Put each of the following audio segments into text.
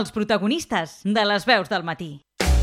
Els protagonistes de les veus del matí.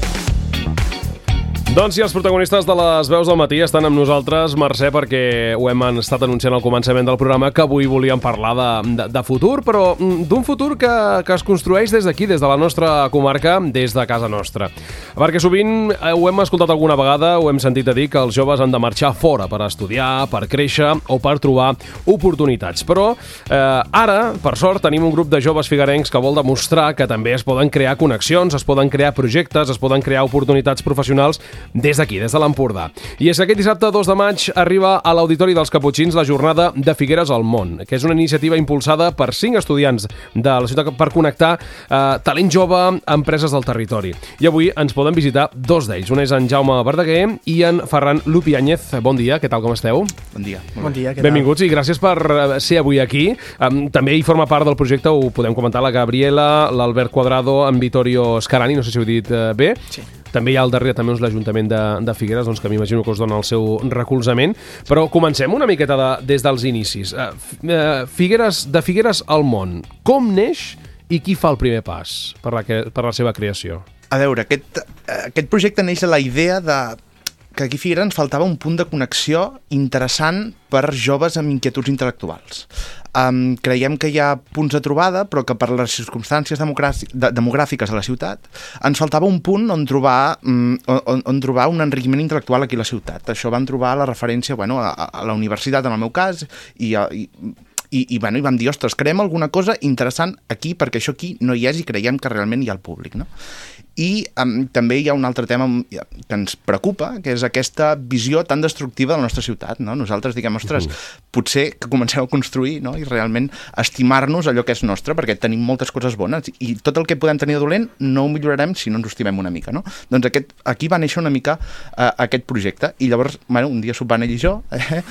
Doncs sí, els protagonistes de les veus del matí estan amb nosaltres, Mercè, perquè ho hem estat anunciant al començament del programa, que avui volíem parlar de futur, però d'un futur que es construeix des d'aquí, des de la nostra comarca, des de casa nostra. Perquè sovint ho hem escoltat alguna vegada, ho hem sentit a dir, que els joves han de marxar fora per estudiar, per créixer o per trobar oportunitats. Però ara, per sort, tenim un grup de joves figuerencs que vol demostrar que també es poden crear connexions, es poden crear projectes, es poden crear oportunitats professionals des d'aquí, des de l'Empordà. I és que aquest dissabte 2 de maig arriba a l'Auditori dels Caputxins la jornada de Figueres al món, que és una iniciativa impulsada per 5 estudiants de la ciutat per connectar talent jove a empreses del territori. I avui ens poden visitar dos d'ells. Un és en Jaume Verdaguer i en Ferran Lupiáñez. Bon dia, què tal, com esteu? Bon dia. Bon dia, què tal? Benvinguts i gràcies per ser avui aquí. També hi forma part del projecte, ho podem comentar, la Gabriela, l'Albert Cuadrado, en Vittorio Scarani, no sé si ho he dit bé. Sí. També hi ha al darrere també l'Ajuntament de Figueres, doncs, que m'imagino que us dona el seu recolzament. Però comencem una miqueta des dels inicis. De Figueres al món. Com neix i qui fa el primer pas per la seva creació? A veure, aquest projecte neix de la idea que aquí a Figueres ens faltava un punt de connexió interessant per joves amb inquietuds intel·lectuals. Creiem que hi ha punts de trobada, però que per les circumstàncies demogràfiques a la ciutat ens faltava un punt on trobar un enriquiment intel·lectual aquí a la ciutat. Això vam trobar la referència a la universitat, en el meu cas, i vam dir, ostres, creem alguna cosa interessant aquí, perquè això aquí no hi és i creiem que realment hi ha el públic, no? I també hi ha un altre tema que ens preocupa, que és aquesta visió tan destructiva de la nostra ciutat, no? Nosaltres diguem, ostres, potser que comencem a construir, no? I realment estimar-nos allò que és nostre, perquè tenim moltes coses bones i tot el que podem tenir de dolent no ho millorarem si no ens ho estimem una mica, no? Doncs aquí va néixer una mica aquest projecte i llavors, un dia sopant ell i jo,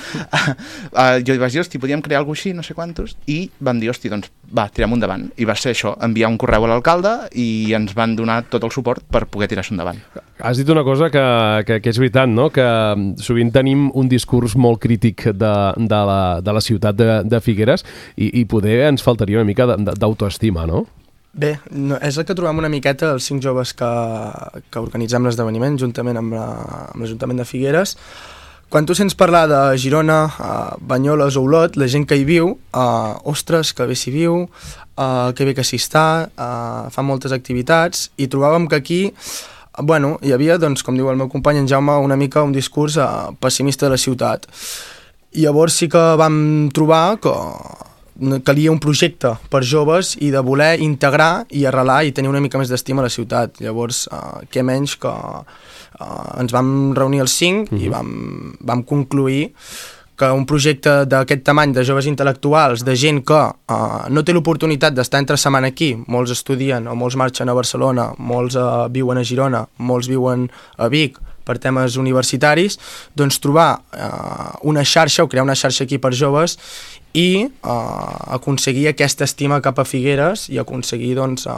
jo vaig dir, hosti, podíem crear alguna cosa així, no sé quantos, i vam dir, hosti, doncs va, tirem endavant. I va ser això, enviar un correu a l'alcalde i ens van donar tot el suport per poder tirar-se endavant. Has dit una cosa que és veritat, no? Que sovint tenim un discurs molt crític de la ciutat de Figueres i poder ens faltaria una mica d'autoestima, no? Bé, és el que trobem una miqueta els 5 joves que organitzem l'esdeveniment juntament amb l'Ajuntament de Figueres. Quan tu sents parlar de Girona, Banyoles o Olot, la gent que hi viu, ostres, que bé s'hi viu, que bé que s'hi està, fa moltes activitats, i trobàvem que aquí hi havia, doncs, com diu el meu company en Jaume, una mica un discurs pessimista de la ciutat. I llavors sí que vam trobar que calia un projecte per joves i de voler integrar i arrelar i tenir una mica més d'estima a la ciutat. Llavors, què menys que ens vam reunir els 5 i vam concluir que un projecte d'aquest tamany de joves intel·lectuals, de gent que no té l'oportunitat d'estar entre setmana aquí, molts estudien o molts marxen a Barcelona, molts viuen a Girona, molts viuen a Vic per temes universitaris, doncs trobar una xarxa o crear una xarxa aquí per joves i aconseguir aquesta estima cap a Figueres i aconseguir doncs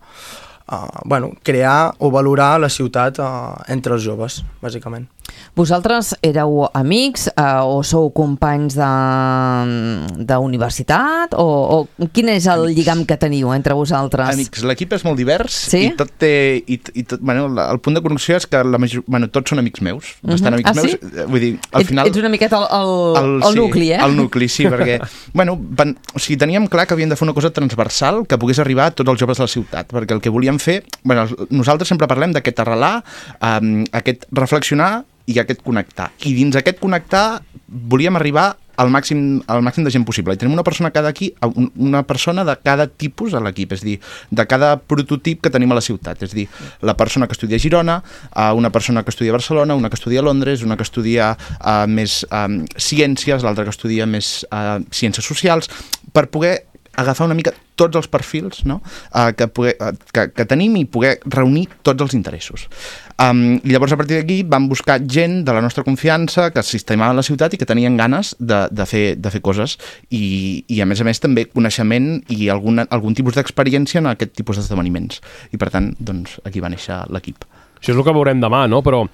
crear o valorar la ciutat entre els joves, bàsicament. Vosaltres éreu amics o sou companys d'universitat o quin és el lligam que teniu entre vosaltres? Amics, l'equip és molt divers, sí? I tot té... el punt de connexió és que tots són amics meus, bastant amics meus. Sí? Vull dir, al final... Ets una miqueta el nucli, eh? El nucli, sí, perquè teníem clar que havíem de fer una cosa transversal que pogués arribar a tots els joves de la ciutat, perquè el que volíem fer... nosaltres sempre parlem d'aquest arrelar, aquest reflexionar i aquest connectar. I dins aquest connectar volíem arribar al màxim de gent possible. I tenim una persona una persona de cada tipus a l'equip, és a dir, de cada prototip que tenim a la ciutat. És a dir, la persona que estudia a Girona, una persona que estudia a Barcelona, una que estudia a Londres, una que estudia més ciències, l'altra que estudia més ciències socials, per poder agafar una mica tots els perfils, no? que tenim i poder reunir tots els interessos. I llavors a partir d'aquí vam buscar gent de la nostra confiança que s'estimava la ciutat i que tenien ganes de fer coses i a més també coneixement i algun tipus d'experiència en aquest tipus d'esdeveniments. I per tant, doncs, aquí va néixer l'equip. Això és el que veurem demà, no? Però...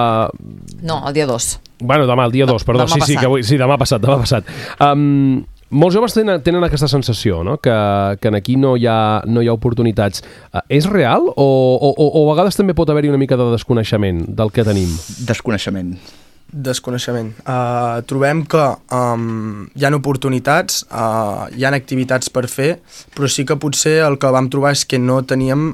No, el dia 2. Bueno, demà, el dia 2, perdó. Demà sí, demà passat. Molts joves tenen aquesta sensació, no? que aquí no hi ha oportunitats. És real o a vegades també pot haver-hi una mica de desconeixement del que tenim? Desconeixement. Trobem que hi ha oportunitats, hi ha activitats per fer, però sí que potser el que vam trobar és que no teníem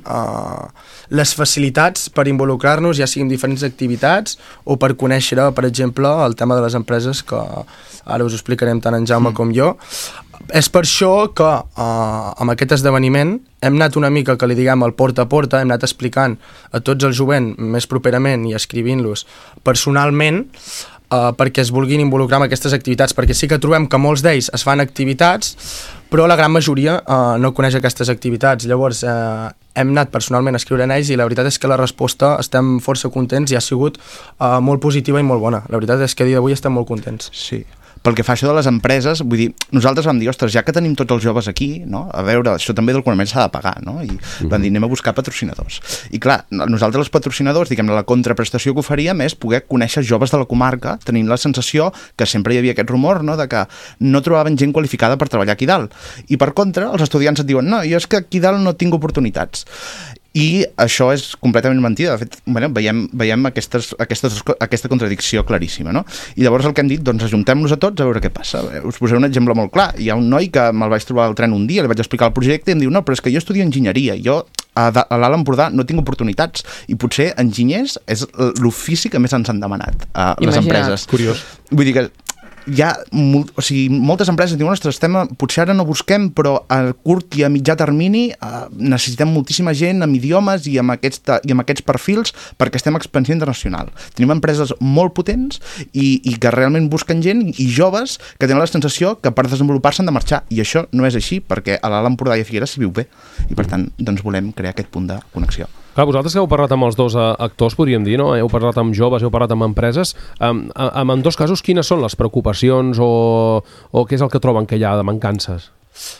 les facilitats per involucrar-nos, ja siguin diferents activitats o per conèixer, per exemple, el tema de les empreses, que ara us ho explicarem tant en Jaume com jo. És per això que amb aquest esdeveniment hem anat una mica, que li diguem, al porta a porta, hem anat explicant a tots el jovent més properament i escrivint-los personalment perquè es vulguin involucrar en aquestes activitats, perquè sí que trobem que molts d'ells es fan activitats, però la gran majoria no coneix aquestes activitats. Llavors hem anat personalment a escriure en ells i la veritat és que la resposta estem força contents i ha sigut molt positiva i molt bona. La veritat és que a dia d'avui estem molt contents. Sí. Pel que fa això de les empreses, vull dir, nosaltres vam dir, ostres, ja que tenim tots els joves aquí, no? A veure, això també d'alguna manera s'ha de pagar, no? I vam dir, anem a buscar patrocinadors. I clar, nosaltres els patrocinadors, diguem, la contraprestació que oferíem és poder conèixer joves de la comarca, tenint la sensació que sempre hi havia aquest rumor, no?, de que no trobaven gent qualificada per treballar aquí dalt. I per contra, els estudiants et diuen, no, jo és que aquí dalt no tinc oportunitats. I això és completament mentida. De fet, bueno, veiem aquesta contradicció claríssima, no? I llavors el que hem dit, doncs ajuntem-nos a tots a veure què passa. Us posaré un exemple molt clar. Hi ha un noi que me'l vaig trobar al tren un dia, li vaig explicar el projecte i em diu, no, però és que jo estudio enginyeria, jo a l'Alt Empordà no tinc oportunitats i potser enginyers és l'ofici que més ens han demanat a les empreses. Curiós. Vull dir que hi ha moltes empreses diuen, ostres, potser ara no busquem, però a curt i a mitjà termini necessitem moltíssima gent amb idiomes i amb aquests perfils perquè estem en expansió internacional. Tenim empreses molt potents i que realment busquen gent i joves que tenen la sensació que per desenvolupar-se han de marxar, i això no és així perquè a l'Alt Empordà i a Figueres s'hi viu bé i per tant doncs volem crear aquest punt de connexió. Clar, vosaltres que heu parlat amb els dos actors, podríem dir, no? Heu parlat amb joves, heu parlat amb empreses. En dos casos, quines són les preocupacions o què és el que troben que hi ha de mancances?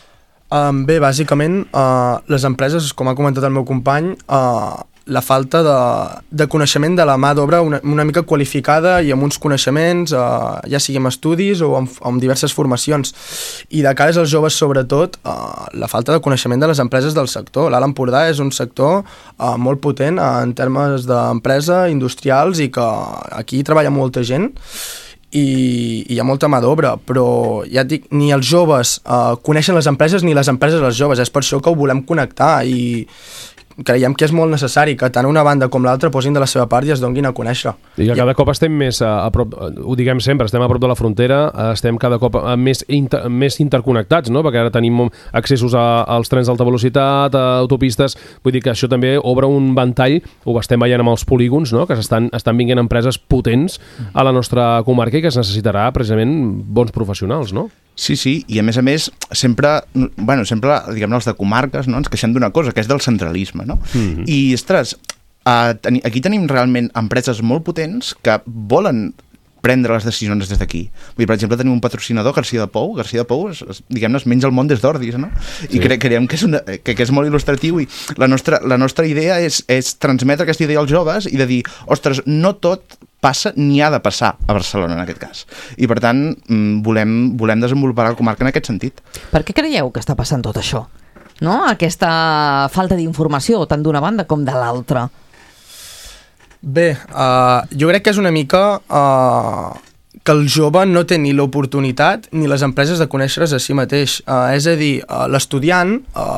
Bé, bàsicament, les empreses, com ha comentat el meu company, la falta de coneixement de la mà d'obra una mica qualificada i amb uns coneixements, ja sigui amb estudis o amb diverses formacions. I de cara als joves, sobretot, la falta de coneixement de les empreses del sector. L'Alt Empordà és un sector molt potent en termes d'empresa, industrials, i que aquí treballa molta gent i hi ha molta mà d'obra, però ja et dic, ni els joves coneixen les empreses ni les empreses els joves. És per això que ho volem connectar i creiem que és molt necessari que tant una banda com l'altra posin de la seva part i es donguin a conèixer. I que cada cop estem més a prop, ho diguem sempre, estem a prop de la frontera, estem cada cop més interconnectats, no? Perquè ara tenim accessos als trens d'alta velocitat, a autopistes, vull dir que això també obre un ventall, ho estem veient amb els polígons, no? Que estan vinguent empreses potents a la nostra comarca i que es necessitarà precisament bons professionals, no? Sí, i a més, sempre, diguem-ne, els de comarques, no, ens queixem d'una cosa, que és del centralisme, no? I, ostres, aquí tenim realment empreses molt potents que volen prendre les decisions des d'aquí. Vull dir, per exemple, tenim un patrocinador, Garcia de Pou, diguem-ne, es menja el món des d'Ordis, no? I creiem que és molt il·lustratiu i la nostra idea és transmetre aquesta idea als joves i de dir, ostres, no tot passa ni ha de passar a Barcelona en aquest cas. I per tant, volem desenvolupar la comarca en aquest sentit. Per què creieu que està passant tot això? No? Aquesta falta d'informació, tant d'una banda com de l'altra. Bé, jo crec que és una mica que el jove no té ni l'oportunitat ni les empreses de conèixer-se a si mateix. És a dir, l'estudiant,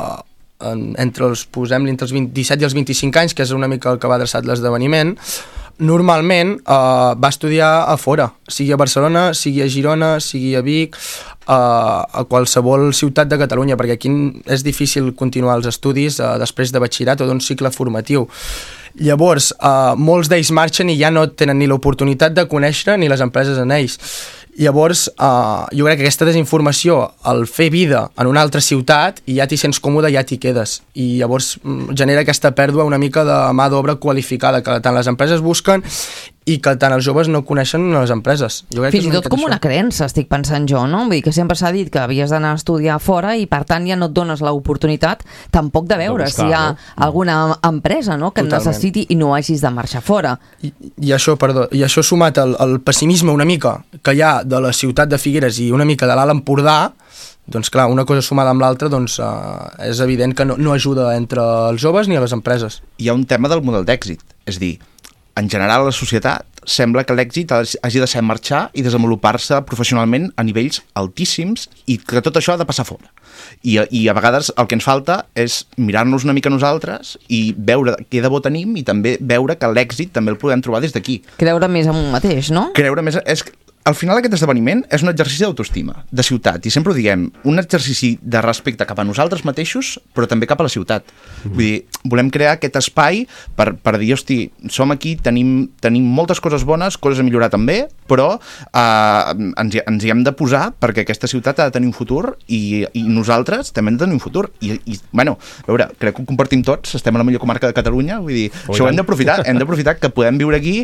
entre els 17 i els 25 anys, que és una mica el que va adreçat l'esdeveniment, normalment va estudiar a fora, sigui a Barcelona, sigui a Girona, sigui a Vic, a qualsevol ciutat de Catalunya, perquè aquí és difícil continuar els estudis després de batxillerat o d'un cicle formatiu. Llavors, molts d'ells marxen i ja no tenen ni l'oportunitat de conèixer ni les empreses en ells. Llavors, jo crec que aquesta desinformació, el fer vida en una altra ciutat, i ja t'hi sents còmode, ja t'hi quedes. I llavors genera aquesta pèrdua una mica de mà d'obra qualificada, que tant les empreses busquen i que tant els joves no coneixen les empreses. Fins i tot com una creença, estic pensant jo, no? Vull dir que sempre s'ha dit que havies d'anar a estudiar fora i per tant ja no et dones l'oportunitat tampoc de veure si hi ha alguna empresa, no?, que necessiti i no hagis de marxar fora. I això sumat al pessimisme una mica que hi ha de la ciutat de Figueres i una mica de l'Alt Empordà, doncs clar, una cosa sumada amb l'altra doncs, és evident que no ajuda entre els joves ni a les empreses. Hi ha un tema del model d'èxit, és dir, en general a la societat sembla que l'èxit hagi de ser marxar i desenvolupar-se professionalment a nivells altíssims i que tot això ha de passar fora. I a vegades el que ens falta és mirar-nos una mica nosaltres i veure què de bo tenim i també veure que l'èxit també el podem trobar des d'aquí. Creure més en un mateix, no? Creure més... Al final aquest esdeveniment és un exercici d'autoestima, de ciutat, i sempre ho diguem, un exercici de respecte cap a nosaltres mateixos, però també cap a la ciutat. Vull dir, volem crear aquest espai per dir, hosti, som aquí, tenim moltes coses bones, coses a millorar també, però ens hi hem de posar perquè aquesta ciutat ha de tenir un futur i nosaltres també hem de tenir un futur. I bueno, a veure, crec que ho compartim tots, estem a la millor comarca de Catalunya, vull dir, això ho hem d'aprofitar que podem viure aquí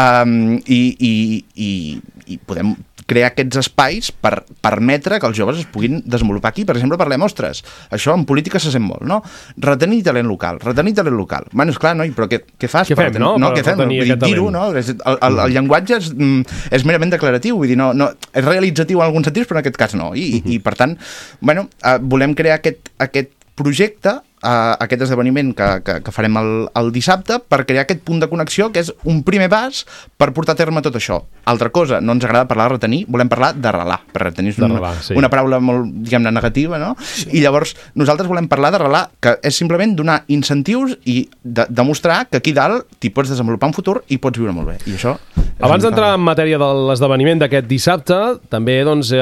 i podem crear aquests espais per permetre que els joves es puguin desenvolupar aquí. Per exemple, parlem, ostres, això en política se sent molt, no? Retenir talent local. Bueno, esclar, noi, però què fas? Què fem, no? Què fem? Vull dir, dir-ho, no? El llenguatge és merament declaratiu, vull dir, no, és realitzatiu en alguns sentits, però en aquest cas no. I per tant, bueno, volem crear aquest projecte, aquest esdeveniment que farem el dissabte per crear aquest punt de connexió que és un primer pas per portar a terme tot això. Altra cosa, no ens agrada parlar de retenir, volem parlar d'arrelar, per retenir una paraula molt, diguem-ne, negativa, no? Sí. I llavors nosaltres volem parlar d'arrelar, que és simplement donar incentius i demostrar que aquí dalt t'hi pots desenvolupar un futur i pots viure molt bé. I això... Abans d'entrar en matèria de l'esdeveniment d'aquest dissabte, també doncs,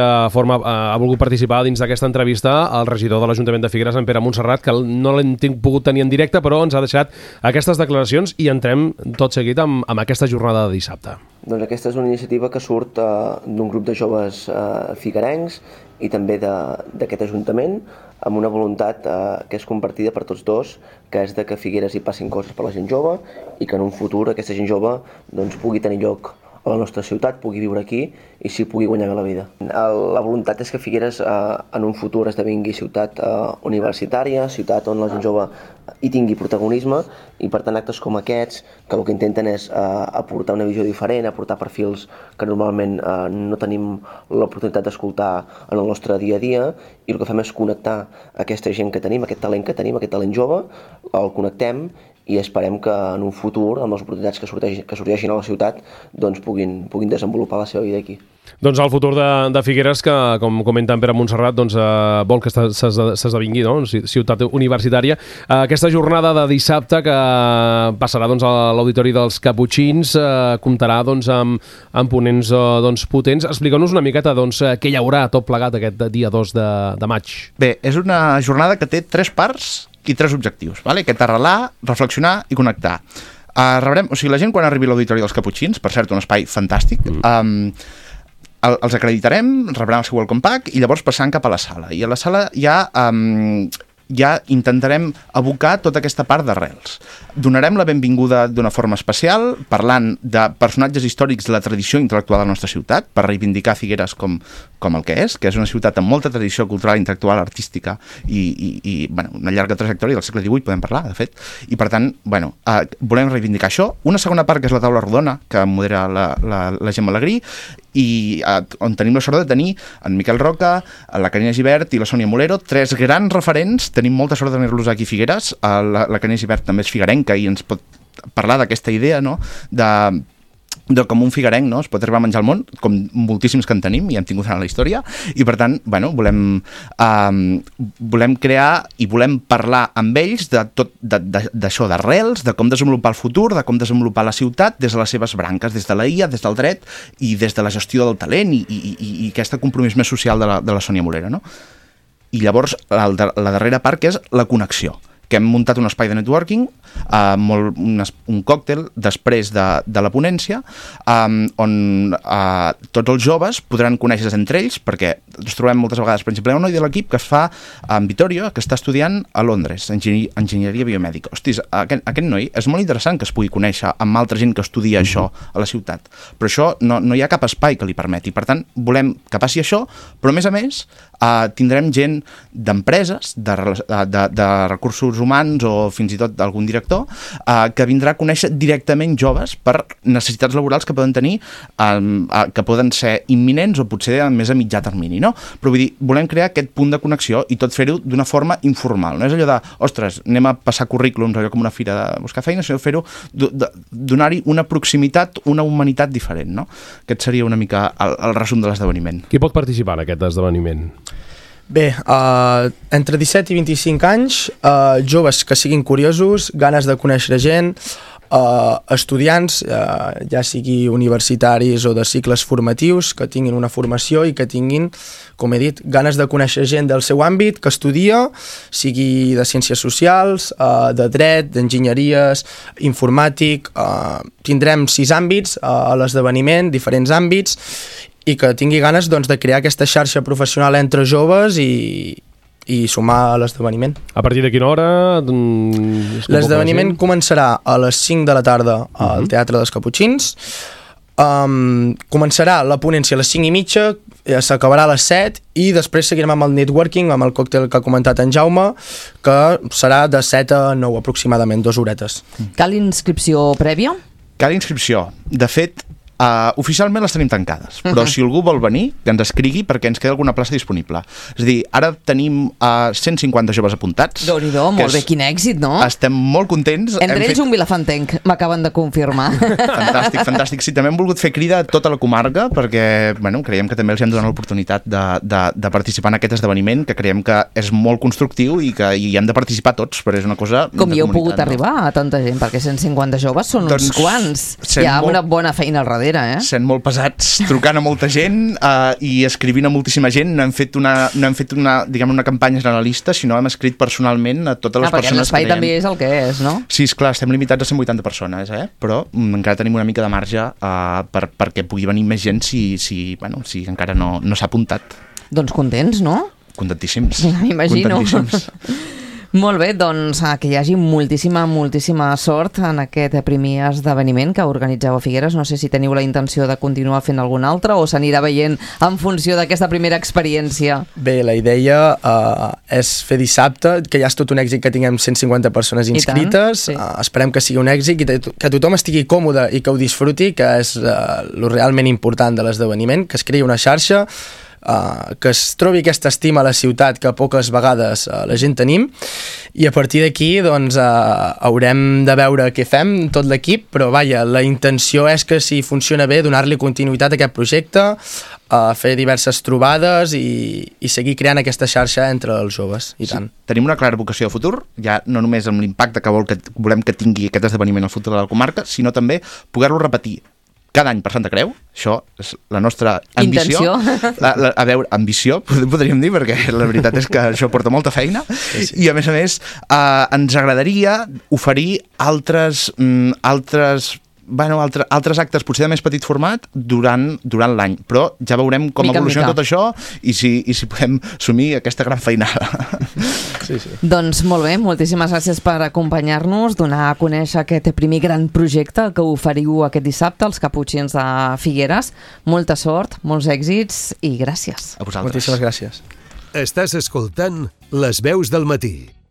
ha volgut participar dins d'aquesta entrevista el regidor de l'Ajuntament de Figueres, en Pere Montserrat, que no l'hem pogut tenir en directe, però ens ha deixat aquestes declaracions i entrem tot seguit amb aquesta jornada de dissabte. Doncs aquesta és una iniciativa que surt d'un grup de joves figuerencs i també d'aquest Ajuntament, amb una voluntat que és compartida per tots dos, que és de que Figueres hi passin coses per la gent jove i que en un futur aquesta gent jove doncs, pugui tenir lloc a la nostra ciutat, pugui viure aquí i s'hi pugui guanyar la vida. La voluntat és que Figueres en un futur esdevingui ciutat universitària, ciutat on la gent jove hi tingui protagonisme i per tant actes com aquests que el que intenten és aportar una visió diferent, aportar perfils que normalment no tenim l'oportunitat d'escoltar en el nostre dia a dia i el que fem és connectar aquesta gent que tenim, aquest talent jove, el connectem i esperem que en un futur, amb les oportunitats que sorgeixin a la ciutat, doncs puguin desenvolupar la seva vida aquí. Doncs el futur de Figueres, que com comenta en Pere Montserrat, doncs, vol que s'esdevingui, no? Ciutat universitària. Aquesta jornada de dissabte que passarà doncs, a l'Auditori dels Caputxins comptarà doncs, amb ponents doncs, potents. Explica'ns una miqueta doncs, què hi haurà tot plegat aquest dia 2 de maig. Bé, és una jornada que té 3 parts i 3 objectius, vale? Aquest arrelar, reflexionar i connectar. O sigui, la gent quan arribi a l'Auditori dels Caputxins, per cert, un espai fantàstic, els acreditarem, rebran el seu welcome pack i llavors passant cap a la sala. I a la sala ja intentarem abocar tota aquesta part d'arrels. Donarem la benvinguda d'una forma especial, parlant de personatges històrics de la tradició intel·lectual de la nostra ciutat, per reivindicar Figueres com el que és una ciutat amb molta tradició cultural, intel·lectual, artística i bueno, una llarga trajectòria del segle XVIII, podem parlar, de fet. I per tant, bueno, volem reivindicar això. Una segona part, que és la taula rodona, que modera la Gemma Alegrí, i on tenim la sort de tenir en Miquel Roca, la Carina Gibert i la Sònia Molero, 3 grans referents. Tenim molta sort de tenir-los aquí a Figueres. La Carina Gibert també és figuerenca i ens pot parlar d'aquesta idea, no?, de com un figuerenc, no?, es pot arribar a menjar al món, com moltíssims que en tenim i hem tingut en la història, i per tant, bueno, volem crear i volem parlar amb ells de tot d'això, d'arrels, de com desenvolupar el futur, de com desenvolupar la ciutat des de les seves branques, des de la IA, des del dret i des de la gestió del talent i aquest compromís més social de la Sònia Molera, no? I llavors la darrera part, que és la connexió, que hem muntat un espai de networking, un còctel després de la ponència, on tots els joves podran conèixer entre ells, perquè ens trobem moltes vegades, per exemple, un noi de l'equip que es fa en Vittorio, que està estudiant a Londres, enginyeria biomèdica. Hostis, aquest noi és molt interessant que es pugui conèixer amb altra gent que estudia això a la ciutat, però això no hi ha cap espai que li permeti. Per tant, volem que passi això, però a més tindrem gent d'empreses, de recursos recursos humans o fins i tot algun director, que vindrà a conèixer directament joves per necessitats laborals que poden tenir, que poden ser imminents o potser més a mitjà termini, no? Però vull dir, volem crear aquest punt de connexió i tot fer-ho d'una forma informal. No és allò de, ostres, anem a passar currículums, allò com una fira de buscar feina, sinó fer-ho, donar-hi una proximitat, una humanitat diferent, no? Aquest seria una mica el resum de l'esdeveniment. Qui pot participar en aquest esdeveniment? Bé, entre 17 i 25 anys, joves que siguin curiosos, ganes de conèixer gent, estudiants, ja sigui universitaris o de cicles formatius, que tinguin una formació i que tinguin, com he dit, ganes de conèixer gent del seu àmbit, que estudia, sigui de ciències socials, de dret, d'enginyeries, informàtic. Tindrem 6 àmbits a l'esdeveniment, diferents àmbits, i que tingui ganes doncs, de crear aquesta xarxa professional entre joves i sumar a l'esdeveniment. A partir de quina hora? L'esdeveniment començarà a les 5 de la tarda al Teatre dels Caputxins. Començarà la ponència a les 5:30, s'acabarà a les 7 i després seguirem amb el networking, amb el còctel que ha comentat en Jaume, que serà de 7 a 9 aproximadament, 2 horetes. Cal inscripció prèvia? Cal inscripció. De fet, oficialment les tenim tancades, però si algú vol venir, que ens escrigui perquè ens queda alguna plaça disponible. És a dir, ara tenim 150 joves apuntats. Déu-n'hi-do, molt bé, quin èxit, no? Estem molt contents. Entre ells un vilafantenc, m'acaben de confirmar. Fantàstic, fantàstic. Sí, també hem volgut fer crida a tota la comarca perquè, bueno, creiem que també els hem donat l'oportunitat de participar en aquest esdeveniment, que creiem que és molt constructiu i que hi hem de participar tots, però és una cosa Com hi heu pogut arribar a tanta gent? Perquè 150 joves són uns quants. Hi ha una bona feina al darrere. Sent molt pesats, trucant a molta gent i escrivint a moltíssima gent. No hem fet una campanya generalista, sinó hem escrit personalment a totes les persones que l'espai també és el que és, no? Sí, esclar, estem limitats a 180 persones, però encara tenim una mica de marge perquè pugui venir més gent si encara no s'ha apuntat. Doncs contents, no? Contentíssims. M'imagino. Molt bé, doncs que hi hagi moltíssima sort en aquest primer esdeveniment que organitzeu a Figueres. No sé si teniu la intenció de continuar fent algun altre o s'anirà veient en funció d'aquesta primera experiència. Bé, la idea és fer dissabte, que ja és tot un èxit que tinguem 150 persones inscrites. Sí. Esperem que sigui un èxit i que tothom estigui còmode i que ho disfruti, que és lo realment important de l'esdeveniment, que es creï una xarxa, que es trobi aquesta estima a la ciutat que poques vegades la gent tenim, i a partir d'aquí doncs, haurem de veure què fem tot l'equip, però vaja, la intenció és que si funciona bé donar-li continuïtat a aquest projecte, fer diverses trobades i seguir creant aquesta xarxa entre els joves, i tant. Tenim una clara vocació de futur, ja no només amb l'impacte que volem que tingui aquest esdeveniment al futur de la comarca, sinó també poder-lo repetir cada any per Santa Creu. Això és la nostra ambició. A veure, ambició, podríem dir, perquè la veritat és que això porta molta feina. Sí. I a més, ens agradaria oferir altres actes potser de més petit format durant l'any, però ja veurem com evoluciona tot això i si podem assumir aquesta gran feinada. Sí. Doncs molt bé, moltíssimes gràcies per acompanyar-nos, donar a conèixer aquest primer gran projecte que oferiu aquest dissabte als Caputxins de Figueres. Molta sort, molts èxits i gràcies. A vosaltres. Moltíssimes gràcies. Estàs escoltant Les Veus del Matí.